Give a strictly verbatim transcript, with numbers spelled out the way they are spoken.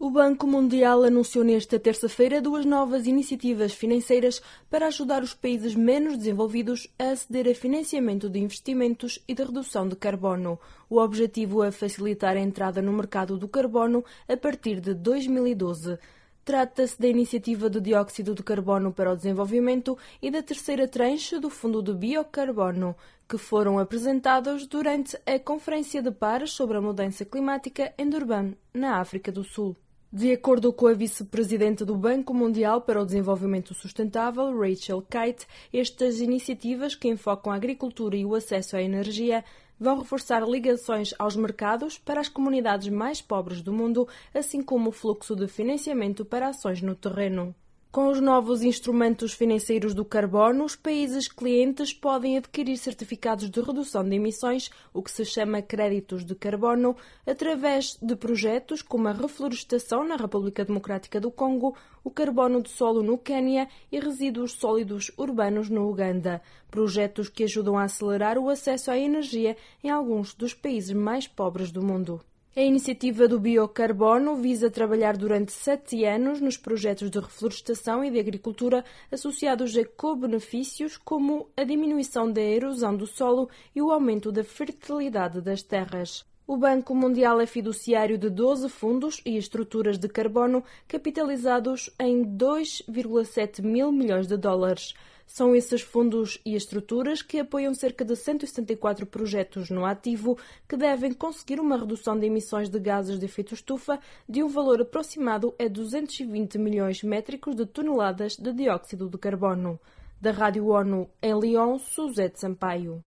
O Banco Mundial anunciou nesta terça-feira duas novas iniciativas financeiras para ajudar os países menos desenvolvidos a aceder a financiamento de investimentos e de redução de carbono. O objetivo é facilitar a entrada no mercado do carbono a partir de dois mil e doze. Trata-se da Iniciativa de Dióxido de Carbono para o Desenvolvimento e da terceira tranche do Fundo de Biocarbono, que foram apresentados durante a Conferência de Pares sobre a Mudança Climática em Durban, na África do Sul. De acordo com a vice-presidente do Banco Mundial para o Desenvolvimento Sustentável, Rachel Kite, estas iniciativas, que enfocam a agricultura e o acesso à energia, vão reforçar ligações aos mercados para as comunidades mais pobres do mundo, assim como o fluxo de financiamento para ações no terreno. Com os novos instrumentos financeiros do carbono, os países clientes podem adquirir certificados de redução de emissões, o que se chama créditos de carbono, através de projetos como a reflorestação na República Democrática do Congo, o carbono de solo no Quênia e resíduos sólidos urbanos no Uganda, projetos que ajudam a acelerar o acesso à energia em alguns dos países mais pobres do mundo. A iniciativa do biocarbono visa trabalhar durante sete anos nos projetos de reflorestação e de agricultura associados a co-benefícios como a diminuição da erosão do solo e o aumento da fertilidade das terras. O Banco Mundial é fiduciário de doze fundos e estruturas de carbono capitalizados em dois vírgula sete mil milhões de dólares. São esses fundos e estruturas que apoiam cerca de cento e setenta e quatro projetos no ativo que devem conseguir uma redução de emissões de gases de efeito estufa de um valor aproximado a duzentos e vinte milhões métricos de toneladas de dióxido de carbono. Da Rádio ONU em Lyon, Suzete Sampaio.